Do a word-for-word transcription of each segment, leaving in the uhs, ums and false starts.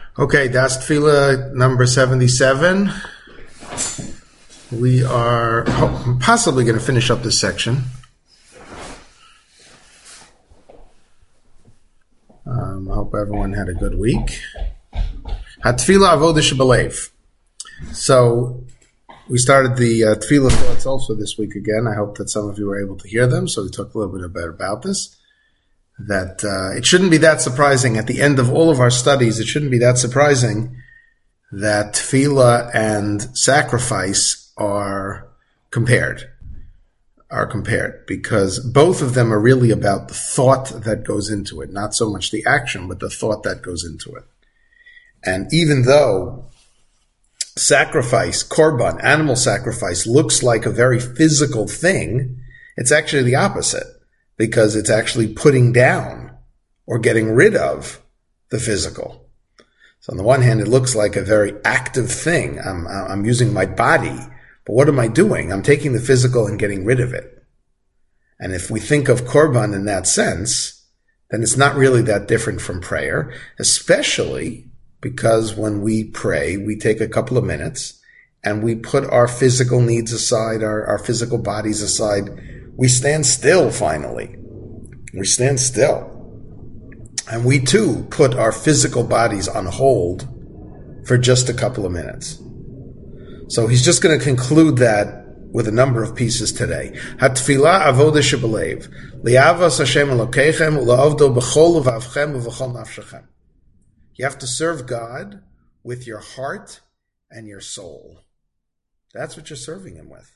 Okay, that's Tefillah number seventy-seven. We are possibly going to finish up this section. Um, I hope everyone had a good week. HaTefillah Avodah Shebelev. So we started the uh, Tefillah thoughts also this week again. I hope that some of you were able to hear them. So we talked a little bit about, about this. That uh, it shouldn't be that surprising at the end of all of our studies. It shouldn't be that surprising that tefillah and sacrifice are compared, are compared, because both of them are really about the thought that goes into it, not so much the action, but the thought that goes into it. And even though sacrifice, korban, animal sacrifice, looks like a very physical thing, it's actually the opposite. Because it's actually putting down or getting rid of the physical. So on the one hand, it looks like a very active thing. I'm, I'm using my body, but what am I doing? I'm taking the physical and getting rid of it. And if we think of korban in that sense, then it's not really that different from prayer, especially because when we pray, we take a couple of minutes and we put our physical needs aside, our, our physical bodies aside. We stand still, finally. We stand still. And we, too, put our physical bodies on hold for just a couple of minutes. So he's just going to conclude that with a number of pieces today. HaTefillah Avodah Shebelev. Li'avas Hashem Elokeichem u'la'avdo b'chol levavchem u'v'chol nafshechem. You have to serve God with your heart and your soul. That's what you're serving Him with.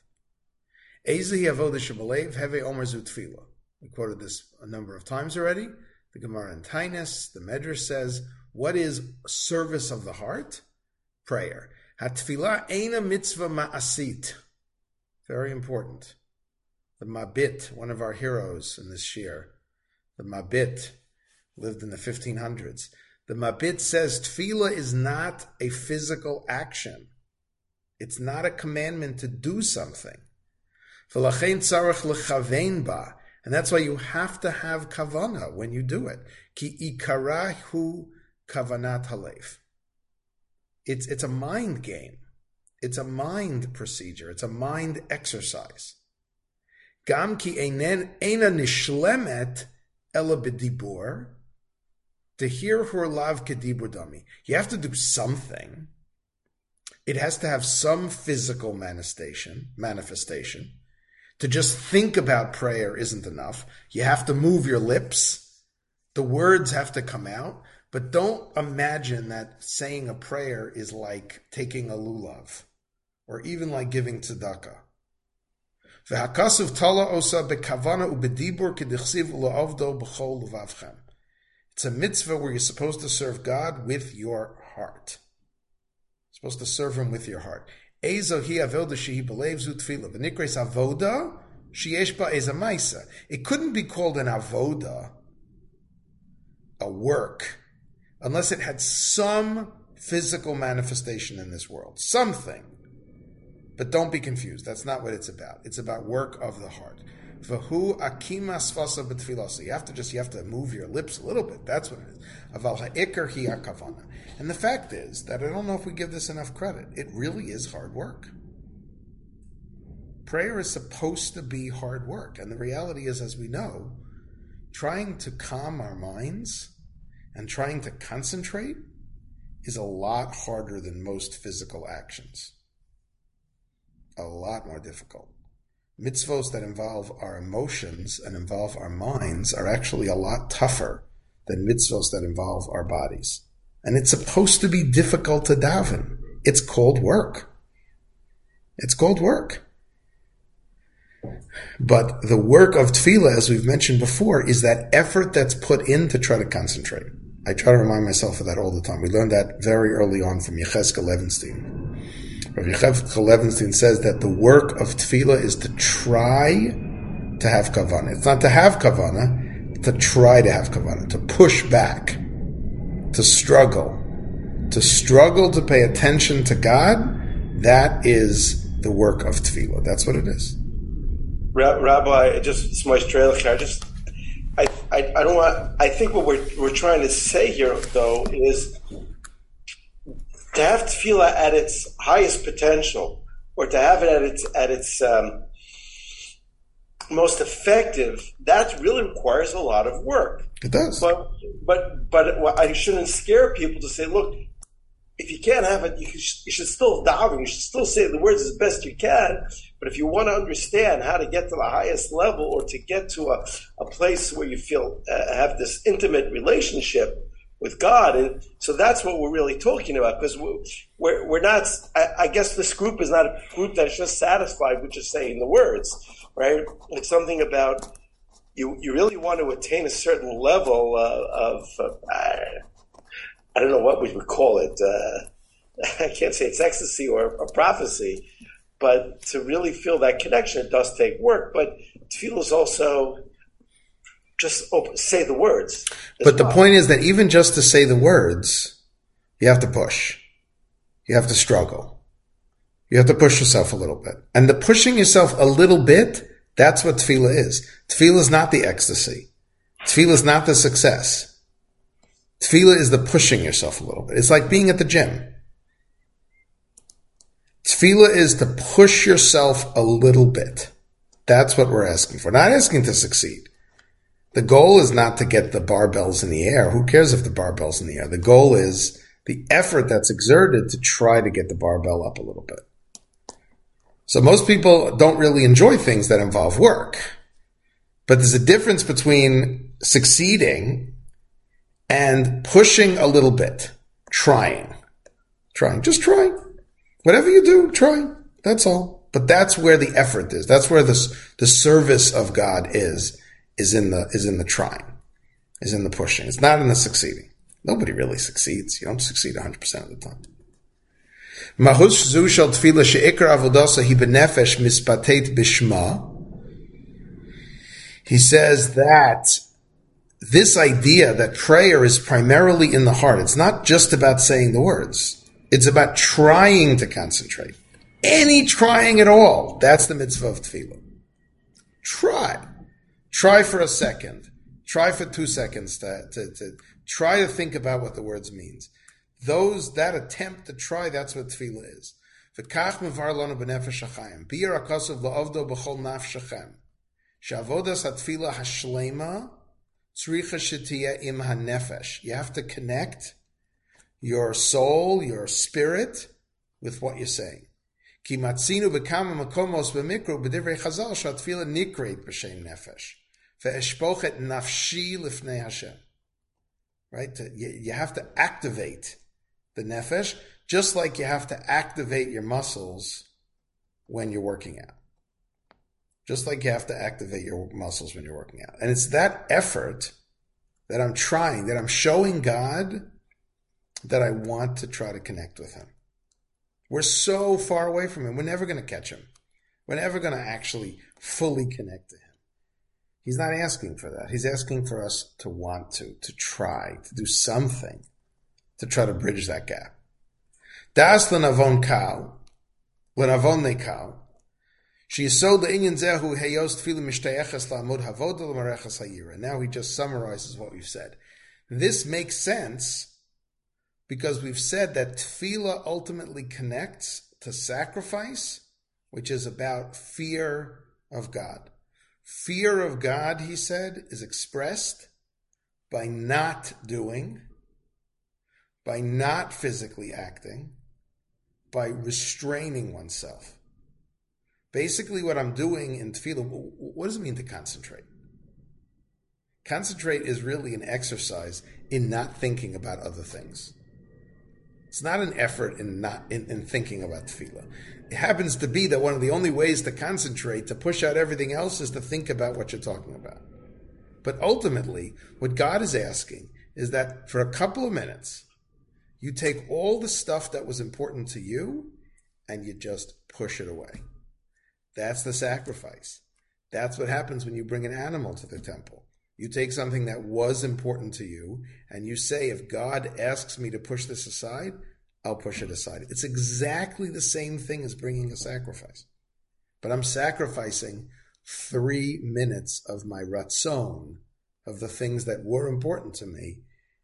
Ezehi Avodah Shebelev Heve Omer Zu Tefillah. We quoted this a number of times already. The Gemara in Tainus, the Medrash says, what is service of the heart? Prayer. HaTefillah Eina Mitzvah Ma'asit. Very important. The Mabit, one of our heroes in this shir, the Mabit, lived in the fifteen hundreds. The Mabit says Tefillah is not a physical action. It's not a commandment to do something. And that's why you have to have kavana when you do it. Ki ikarahu kavanat halev. It's it's a mind game. It's a mind procedure. It's a mind exercise. Gam ki eina nishlemet ela b'dibur. To hear hur lav kedibur dami. You have to do something. It has to have some physical manifestation. Manifestation. To just think about prayer isn't enough. You have to move your lips. The words have to come out. But don't imagine that saying a prayer is like taking a lulav, or even like giving tzedakah. It's a mitzvah where you're supposed to serve God with your heart. You're supposed to serve Him with your heart. It couldn't be called an avoda, a work, unless it had some physical manifestation in this world. Something. But don't be confused. That's not what it's about. It's about work of the heart. So you have to just, you have to move your lips a little bit. That's what it is. And the fact is that I don't know if we give this enough credit. It really is hard work. Prayer is supposed to be hard work. And the reality is, as we know, trying to calm our minds and trying to concentrate is a lot harder than most physical actions. A lot more difficult. Mitzvos that involve our emotions and involve our minds are actually a lot tougher than mitzvos that involve our bodies. And it's supposed to be difficult to daven. It's called work. It's called work. But the work of tefillah, as we've mentioned before, is that effort that's put in to try to concentrate. I try to remind myself of that all the time. We learned that very early on from Yechezkel Levenstein. Rabbi Yechezkel Levenstein says that the work of tefillah is to try to have kavanah. It's not to have kavanah, to try to have kavanah, to push back, to struggle, to struggle to pay attention to God. That is the work of tefillah. That's what it is. Rabbi, just it's my trailer. I just, I, I, I don't want. I think what we're we're trying to say here, though, is to have tefillah at its highest potential, or to have it at its at its um, most effective, that really requires a lot of work. It does. But but but I shouldn't scare people to say, look, if you can't have it, you, can, you should still daven. You should still say the words as best you can. But if you want to understand how to get to the highest level, or to get to a, a place where you feel uh, have this intimate relationship with God, and so that's what we're really talking about. Because we're we're not. I, I guess this group is not a group that's just satisfied with just saying the words, right? It's something about you. You really want to attain a certain level uh, of. Uh, I don't know what we would call it. Uh, I can't say it's ecstasy or, or prophecy, but to really feel that connection, it does take work. But tefillah is also just open, say the words. But the well. point is that even just to say the words, you have to push. You have to struggle. You have to push yourself a little bit. And the pushing yourself a little bit, that's what tefillah is. Tefillah is not the ecstasy. Tefillah is not the success. Tefillah is the pushing yourself a little bit. It's like being at the gym. Tefillah is to push yourself a little bit. That's what we're asking for. Not asking to succeed. The goal is not to get the barbells in the air. Who cares if the barbell's in the air? The goal is the effort that's exerted to try to get the barbell up a little bit. So most people don't really enjoy things that involve work. But there's a difference between succeeding and pushing a little bit, trying, trying, just trying. Whatever you do, try. That's all. But that's where the effort is. That's where the the service of God is, is in the is in the trying, is in the pushing. It's not in the succeeding. Nobody really succeeds. You don't succeed one hundred percent of the time. Mahus zu shel tefillah she'ikar avodasa hi benefesh mispatet bishma. He says that this idea that prayer is primarily in the heart, it's not just about saying the words. It's about trying to concentrate. Any trying at all, that's the mitzvah of tefillah. Try. Try for a second. Try for two seconds to, to, to try to think about what the words means. Those, that attempt to try, that's what tefillah is. V'kach mevar lanu b'nefesh hachayim. B'yer hakasav la'avdo b'chol nafshechem. Sha'avodas ha'tefillah ha'shlema tzricha shetiyeh im ha'nefesh. You have to connect your soul, your spirit, with what you're saying. Ki matzinu b'kama makomos b'mikro b'divrei chazal sha'tefillah nikreit b'shem nefesh. Ve'eshpochet nafshi lifnei Hashem. Right? You have to activate the nefesh, just like you have to activate your muscles when you're working out. Just like you have to activate your muscles when you're working out. And it's that effort that I'm trying, that I'm showing God that I want to try to connect with Him. We're so far away from Him. We're never going to catch Him. We're never going to actually fully connect to Him. He's not asking for that. He's asking for us to want to, to try, to do something to try to bridge that gap. Das lenavon kal, lenavon nekal. She is so the inyan zehu heyos tefillah mishtayechas la'amud havodah l'marechas hayira. Now he just summarizes what we've said. This makes sense because we've said that tefillah ultimately connects to sacrifice, which is about fear of God. Fear of God, he said, is expressed by not doing, by not physically acting, by restraining oneself. Basically, what I'm doing in tefillah, what does it mean to concentrate? Concentrate is really an exercise in not thinking about other things. It's not an effort in not in, in thinking about tefillah. It happens to be that one of the only ways to concentrate, to push out everything else, is to think about what you're talking about. But ultimately, what God is asking is that for a couple of minutes, you take all the stuff that was important to you and you just push it away. That's the sacrifice. That's what happens when you bring an animal to the temple. You take something that was important to you and you say, if God asks me to push this aside, I'll push it aside. It's exactly the same thing as bringing a sacrifice. But I'm sacrificing three minutes of my ratzon, of the things that were important to me,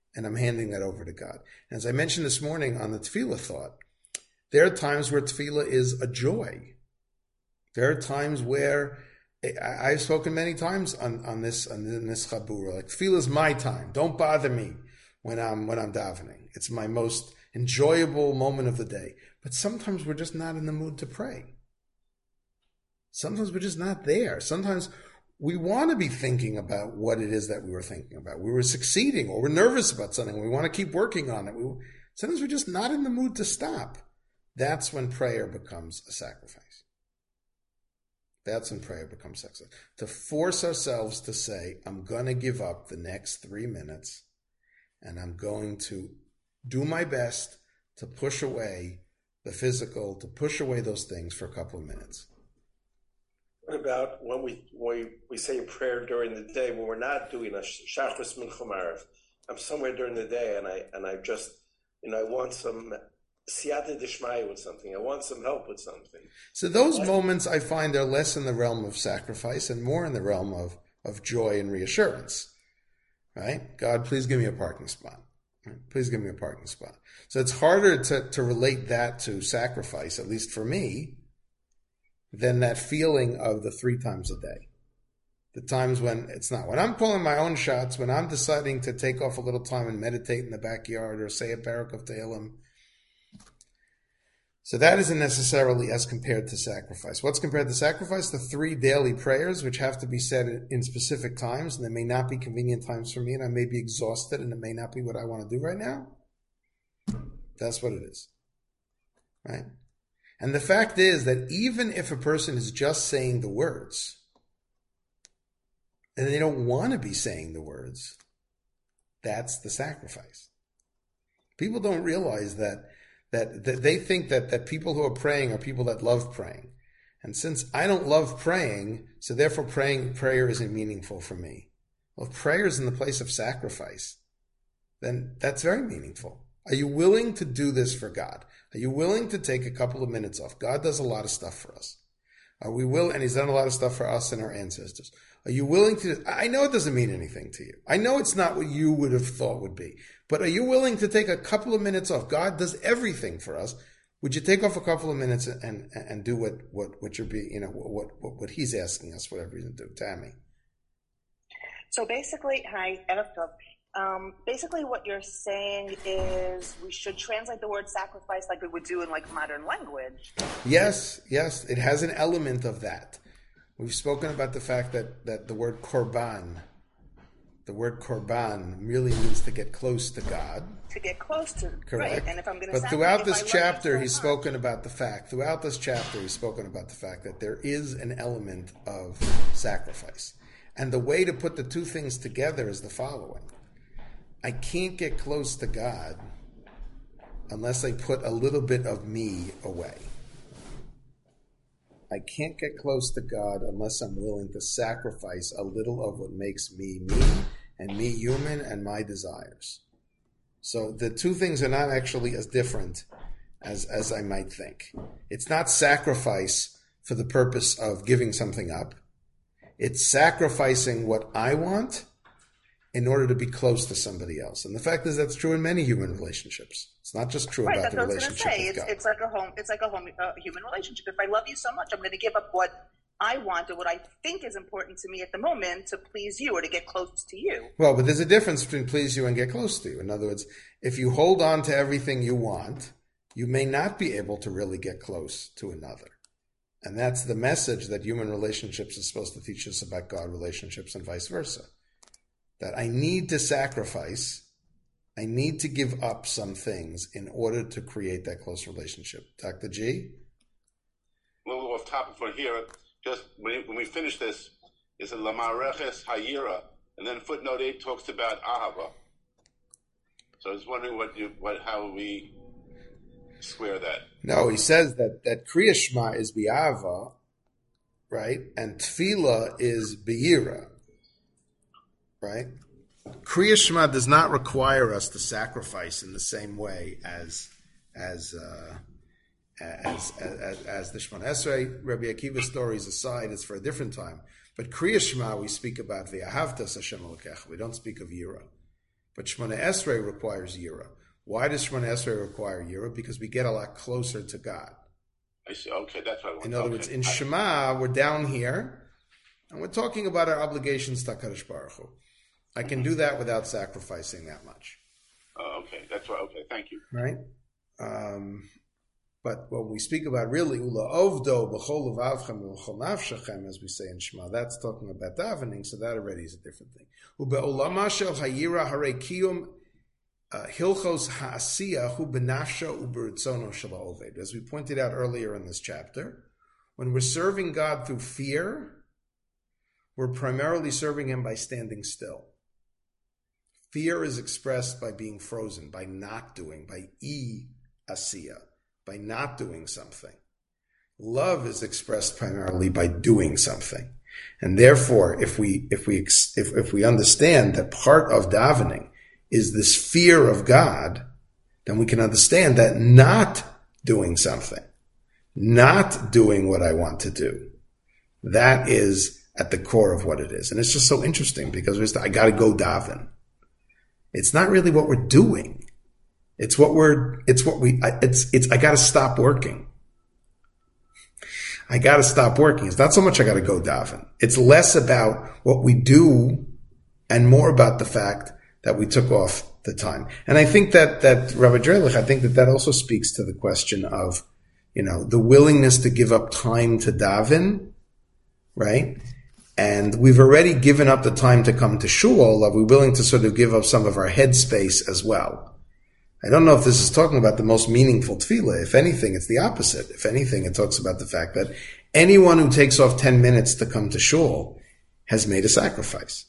and I'm handing that over to God. And as I mentioned this morning on the tefillah thought, there are times where tefillah is a joy. There are times where I, I've spoken many times on, on this on this chabura. Like tefillah is my time. Don't bother me when I'm when I'm davening. It's my most enjoyable moment of the day. But sometimes we're just not in the mood to pray. Sometimes we're just not there. Sometimes we want to be thinking about what it is that we were thinking about. We were succeeding, or we're nervous about something. We want to keep working on it. We, sometimes we're just not in the mood to stop. That's when prayer becomes a sacrifice. That's when prayer becomes sacrifice. To force ourselves to say, I'm going to give up the next three minutes and I'm going to do my best to push away the physical, to push away those things for a couple of minutes. What about when we when we, we say a prayer during the day when we're not doing a Shachris Mincha Marav? I'm somewhere during the day and I and I just, you know, I want some siyata dishmaya with something. I want some help with something. So those like, moments I find are less in the realm of sacrifice and more in the realm of, of joy and reassurance. Right? God, please give me a parking spot. Please give me a parking spot. So it's harder to, to relate that to sacrifice, at least for me, than that feeling of the three times a day. The times when it's not. When I'm pulling my own shots, when I'm deciding to take off a little time and meditate in the backyard or say a parak of Tehillim. So that isn't necessarily as compared to sacrifice. What's compared to sacrifice? The three daily prayers, which have to be said in specific times, and there may not be convenient times for me, and I may be exhausted, and it may not be what I want to do right now. That's what it is. Right? And the fact is that even if a person is just saying the words, and they don't want to be saying the words, that's the sacrifice. People don't realize that That, that they think that, that people who are praying are people that love praying. And since I don't love praying, so therefore praying prayer isn't meaningful for me. Well, if prayer is in the place of sacrifice, then that's very meaningful. Are you willing to do this for God? Are you willing to take a couple of minutes off? God does a lot of stuff for us. Are we will, and He's done a lot of stuff for us and our ancestors. Are you willing to, I know it doesn't mean anything to you. I know it's not what you would have thought would be. But are you willing to take a couple of minutes off? God does everything for us. Would you take off a couple of minutes and, and, and do what, what, what you're being, you know, what, what, what He's asking us, whatever He's going to do? Tammy. So basically, hi, Erev Tov. Um, basically what you're saying is we should translate the word sacrifice like we would do in like modern language. Yes, yes. It has an element of that. We've spoken about the fact that, that the word korban, the word korban really means to get close to God. To get close to, correct. Right. And if I'm going But to throughout this chapter, so he's much. spoken about the fact, throughout this chapter, he's spoken about the fact that there is an element of sacrifice. And the way to put the two things together is the following. I can't get close to God unless I put a little bit of me away. I can't get close to God unless I'm willing to sacrifice a little of what makes me me and me human and my desires. So the two things are not actually as different as, as I might think. It's not sacrifice for the purpose of giving something up. It's sacrificing what I want in order to be close to somebody else. And the fact is that's true in many human relationships. It's not just true right, about the relationship say. with it's, God. It's like a home. It's like a home, uh, human relationship. If I love you so much, I'm going to give up what I want or what I think is important to me at the moment to please you or to get close to you. Well, but there's a difference between please you and get close to you. In other words, if you hold on to everything you want, you may not be able to really get close to another. And that's the message that human relationships is supposed to teach us about God relationships and vice versa. That I need to sacrifice, I need to give up some things in order to create that close relationship. Doctor G? A little off topic for here. Just when we finish this, it's a Lamareches Hayira, and then footnote eight talks about Ahava. So I was wondering what you, what, how we square that. No, he says that, that Kriya Shema is Bi'ava, right? And Tefillah is Be'ira. Right? Kriya Shema does not require us to sacrifice in the same way as as uh, as, as as the Shemona Esrei. Rabbi Akiva's stories aside, it's for a different time. But Kriya Shema, we speak about V'ahavtas Hashem Elokecha. We don't speak of Yira. But Shemona Esrei requires Yira. Why does Shemona Esrei require Yira? Because we get a lot closer to God. I see. Okay, that's what I want. In other okay. words, in Shema, we're down here, and we're talking about our obligations to HaKadosh Baruch Hu. I can do that without sacrificing that much. Oh, okay, that's right. Okay, thank you. Right? Um, but when we speak about really Ula Ovdo B'chol Levavchem B'chol Nafshechem, as we say in Shema, that's talking about davening, so that already is a different thing. Ube'olama shel hayira harei kiyum hilchos ha'asiya hu benafsha uberitzono shel ha'oved. As we pointed out earlier in this chapter, when we're serving God through fear, we're primarily serving Him by standing still. Fear is expressed by being frozen, by not doing, by e-asiya, by not doing something. Love is expressed primarily by doing something. And therefore, if we if we if, if we understand that part of davening is this fear of God, then we can understand that not doing something, not doing what I want to do, that is at the core of what it is. And it's just so interesting because we're just, I got to go daven. It's not really what we're doing. It's what we're, it's what we, it's, it's, I got to stop working. I got to stop working. It's not so much I got to go daven. It's less about what we do and more about the fact that we took off the time. And I think that, that Rabbi Drelich, I think that that also speaks to the question of, you know, the willingness to give up time to daven, right? And we've already given up the time to come to shul. Are we willing to sort of give up some of our headspace as well? I don't know if this is talking about the most meaningful tefillah. If anything, it's the opposite. If anything, it talks about the fact that anyone who takes off ten minutes to come to shul has made a sacrifice.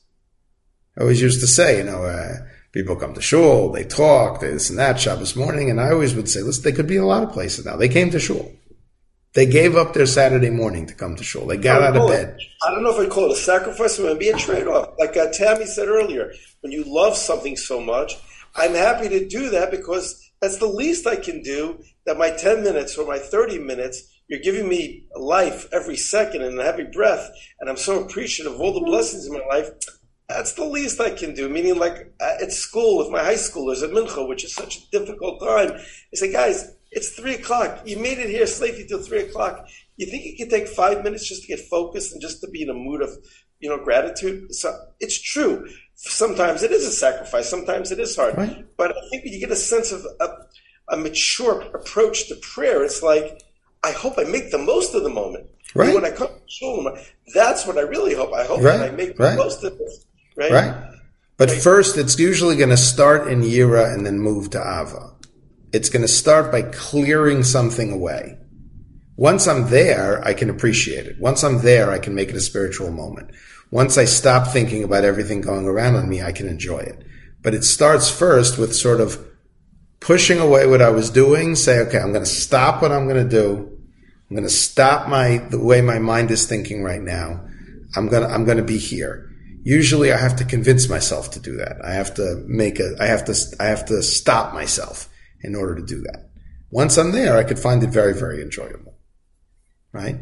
I always used to say, you know, uh, people come to shul, they talk, this and that, Shabbos morning, and I always would say, listen, they could be in a lot of places now. They came to shul. They gave up their Saturday morning to come to shul. They got out of bed. I don't know if I'd call it a sacrifice or maybe a trade-off. Like uh, Tammy said earlier, when you love something so much, I'm happy to do that because that's the least I can do, that my ten minutes or my thirty minutes, you're giving me life every second and every breath, and I'm so appreciative of all the blessings in my life. That's the least I can do, meaning like at school with my high schoolers at Mincha, which is such a difficult time. I say, guys, it's three o'clock. You made it here safely till three o'clock. You think it can take five minutes just to get focused and just to be in a mood of, you know, gratitude? So it's true. Sometimes it is a sacrifice. Sometimes it is hard. Right. But I think when you get a sense of a, a mature approach to prayer, it's like, I hope I make the most of the moment. Right. And when I come to shul, that's what I really hope. I hope right. that I make the right. most of it. Right? Right. But right. first, it's usually going to start in Yira and then move to Ava. It's going to start by clearing something away. Once I'm there, I can appreciate it. Once I'm there, I can make it a spiritual moment. Once I stop thinking about everything going around on me, I can enjoy it. But it starts first with sort of pushing away what I was doing, say, okay, I'm going to stop what I'm going to do. I'm going to stop my, the way my mind is thinking right now. I'm going to, I'm going to be here. Usually I have to convince myself to do that. I have to make a, I have to, I have to stop myself in order to do that. Once I'm there, I could find it very, very enjoyable. Right?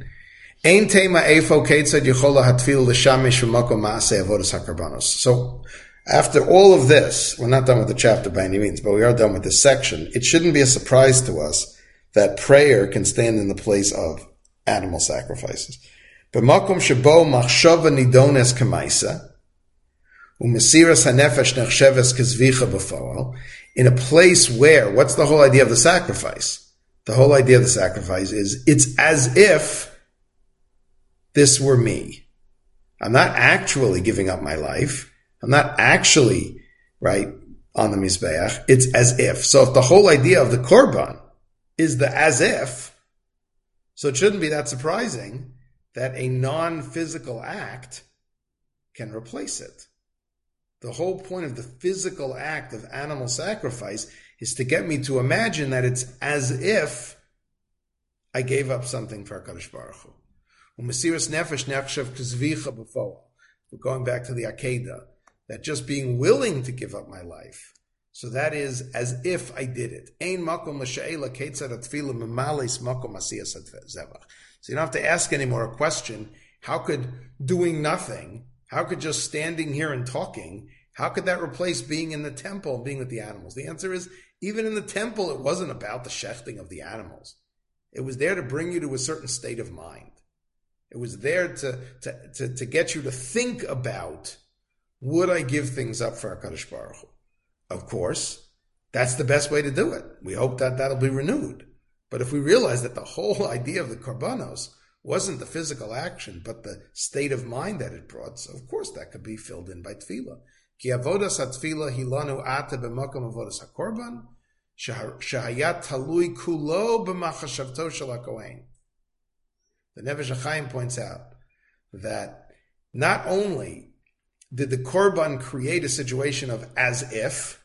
So, after all of this, we're not done with the chapter by any means, but we are done with this section. It shouldn't be a surprise to us that prayer can stand in the place of animal sacrifices. B'makom shebo machshava nidones k'maisa, u'mesiras hanefesh nechsheves k'zvicha b'foel, in a place where, what's the whole idea of the sacrifice? The whole idea of the sacrifice is, it's as if this were me. I'm not actually giving up my life. I'm not actually, right, on the Mizbeach. It's as if. So if the whole idea of the Korban is the as if, so it shouldn't be that surprising that a non-physical act can replace it. The whole point of the physical act of animal sacrifice is to get me to imagine that it's as if I gave up something for HaKadosh Baruch Hu. We're going back to the Akedah, that just being willing to give up my life, so that is as if I did it. So you don't have to ask anymore a question, how could doing nothing, how could just standing here and talking, How could that replace being in the temple and being with the animals? The answer is, even in the temple, it wasn't about the shechting of the animals. It was there to bring you to a certain state of mind. It was there to, to, to, to get you to think about, would I give things up for HaKadosh Baruch Hu? Of course, that's the best way to do it. We hope that that'll be renewed. But if we realize that the whole idea of the korbanos wasn't the physical action, but the state of mind that it brought, so of course that could be filled in by tefillah. Ki avodas ha-tefillah hilanu ata b'makom avodas ha-korban, shehayat talui kulo b'machashavto shel ha-kohen. The Nefesh HaChaim points out that not only did the korban create a situation of as if,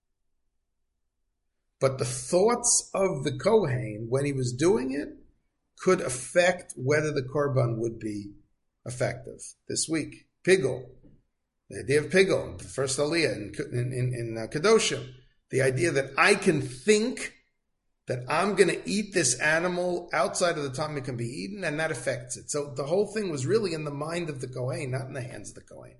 but the thoughts of the Kohen when he was doing it could affect whether the korban would be effective. This week, pigul, the idea of pigul, the first aliyah in, in, in, in uh, Kedoshim, the idea that I can think that I'm going to eat this animal outside of the time it can be eaten, and that affects it. So the whole thing was really in the mind of the Kohen, not in the hands of the Kohen.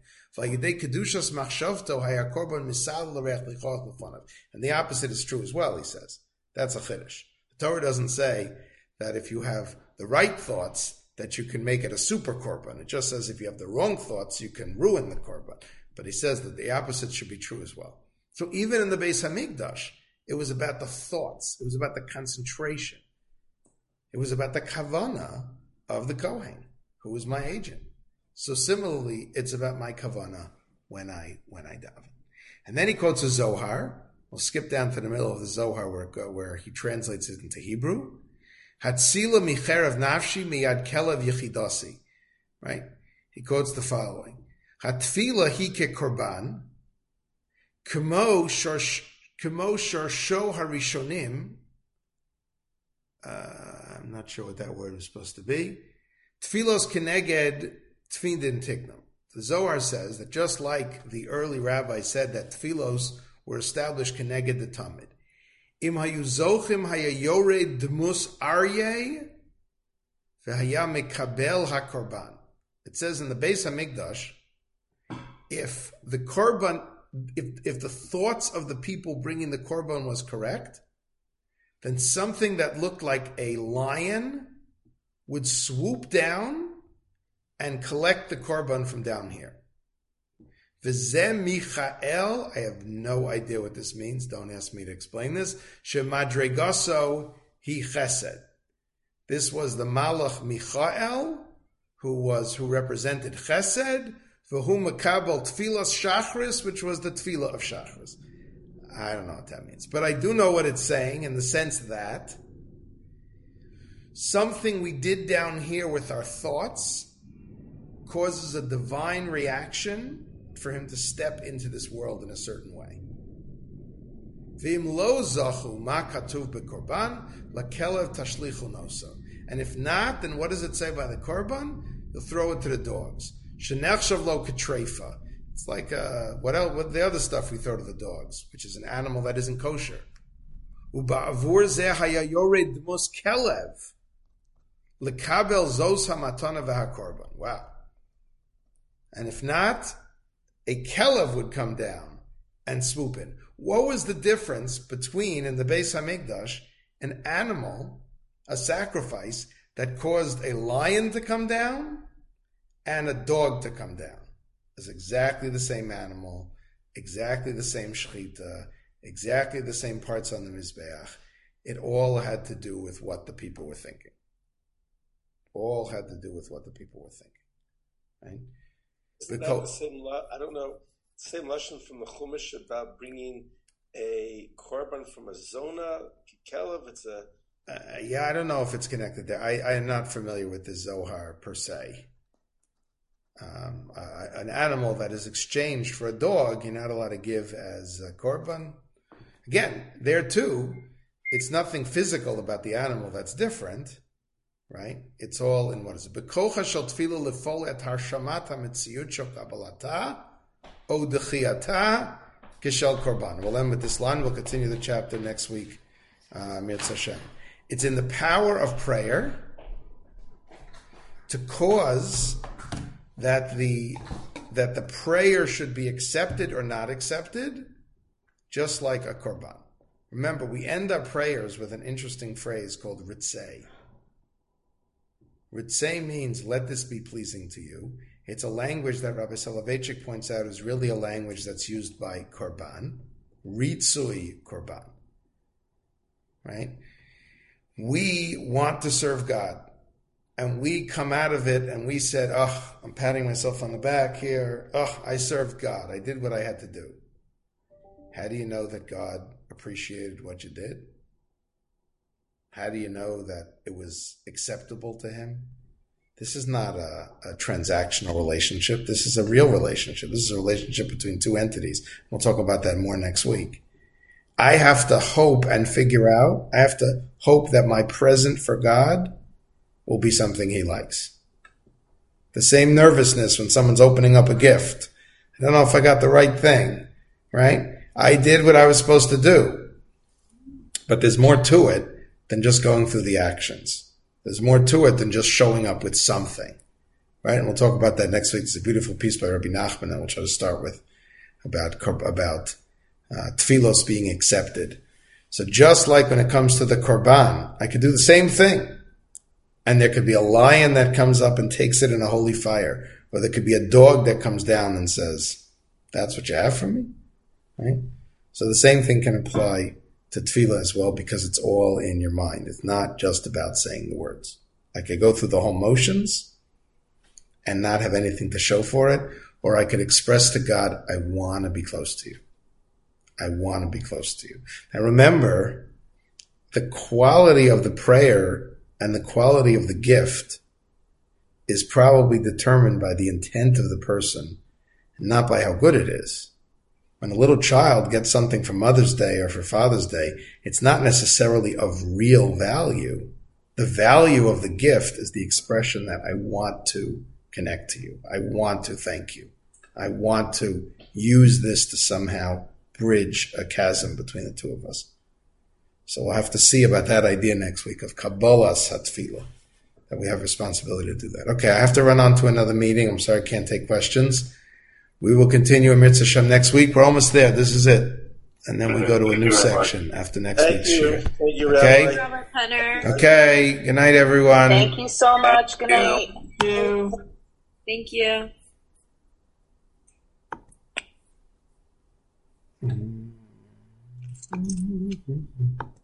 And the opposite is true as well, he says. That's a chiddush. The Torah doesn't say that if you have the right thoughts, that you can make it a super korban. It just says if you have the wrong thoughts, you can ruin the korban. But he says that the opposite should be true as well. So even in the Beis Hamikdash, it was about the thoughts. It was about the concentration. It was about the kavana of the Kohen, who was my agent. So similarly, it's about my kavana when I when I daven. And then he quotes a Zohar. We'll skip down to the middle of the Zohar where, where he translates it into Hebrew. Hatzila micherav nafshi miyad kelav yichidasi. Right? He quotes the following. Hatfila hi ke korban, kamo shorsh Kemo sharsho harishonim. I'm not sure what that word was supposed to be. Tfilos keneged tfindin tiknum. The Zohar says that just like the early rabbis said that tfilos were established keneged the tamid. Im hayu zochim hayayored dmus aryeh v'haya mekabel hakorban. It says in the Beis Hamikdash, if the korban If, if the thoughts of the people bringing the korban was correct, then something that looked like a lion would swoop down and collect the korban from down here. V'zeh Michael, I have no idea what this means. Don't ask me to explain this. Shemadregaso hi chesed. This was the Malach Michael, who was who represented chesed. V'hu makabel tfilas shachris, which was the tefillah of shachris. I don't know what that means, but I do know what it's saying in the sense that something we did down here with our thoughts causes a divine reaction for him to step into this world in a certain way. V'im lo zachu ma katuv bekorban lakelev tashlichu noso. And if not, then what does it say by the korban? You'll throw it to the dogs. Shenechshav lo ketrefa. It's like uh, what else? What the other stuff we throw to the dogs, which is an animal that isn't kosher. Uba'avur zeh hayayored dmus kelev lekabel zos hamatana v'hakorban. Wow. And if not, a kelev would come down and swoop in. What was the difference between, in the Beis Hamikdash, an animal, a sacrifice that caused a lion to come down and a dog to come down? It's exactly the same animal, exactly the same shechita, exactly the same parts on the Mizbeach. It all had to do with what the people were thinking. All had to do with what the people were thinking. Right? Isn't that the same, I don't know, same lesson from the Chumash about bringing a korban from a zona, kelev? It's a... Uh, yeah, I don't know if it's connected there. I, I am not familiar with the Zohar per se. Um, uh, an animal that is exchanged for a dog, you're not allowed to give as a korban. Again, there too, it's nothing physical about the animal that's different, right? It's all in what is it? Bekocha shel tefila lefol et harshamat hametziyut shel kabbalata o dechiyata kishel korban. We'll end with this line. We'll continue the chapter next week. Uh, Mirz Hashem. It's in the power of prayer to cause that the that the prayer should be accepted or not accepted, just like a korban. Remember, we end our prayers with an interesting phrase called ritzei. Ritzei means, let this be pleasing to you. It's a language that Rabbi Soloveitchik points out is really a language that's used by korban. Ritzui korban. Right? We want to serve God. And we come out of it and we said, oh, I'm patting myself on the back here. Oh, I served God. I did what I had to do. How do you know that God appreciated what you did? How do you know that it was acceptable to him? This is not a, a transactional relationship. This is a real relationship. This is a relationship between two entities. We'll talk about that more next week. I have to hope and figure out, I have to hope that my present for God will be something he likes. The same nervousness when someone's opening up a gift. I don't know if I got the right thing, right? I did what I was supposed to do. But there's more to it than just going through the actions. There's more to it than just showing up with something, right? And we'll talk about that next week. It's a beautiful piece by Rabbi Nachman that we'll try to start with about, about uh, tefillos being accepted. So just like when it comes to the korban, I could do the same thing. And there could be a lion that comes up and takes it in a holy fire. Or there could be a dog that comes down and says, that's what you have for me? Right? So the same thing can apply to tefillah as well, because it's all in your mind. It's not just about saying the words. I could go through the whole motions and not have anything to show for it, or I could express to God, I want to be close to you. I want to be close to you. Now remember, the quality of the prayer and the quality of the gift is probably determined by the intent of the person, not by how good it is. When a little child gets something for Mother's Day or for Father's Day, it's not necessarily of real value. The value of the gift is the expression that I want to connect to you. I want to thank you. I want to use this to somehow bridge a chasm between the two of us. So we'll have to see about that idea next week of Kabbalas HaTefillah, that we have responsibility to do that. Okay, I have to run on to another meeting. I'm sorry I can't take questions. We will continue in Mitzvah Shem next week. We're almost there. This is it. And then we go to a new section after next Thank week's you. year. Thank you, Okay? Rabbi. Robert Penner. Okay. Good night, everyone. Thank you so much. Good night. Thank you. Mm-hmm.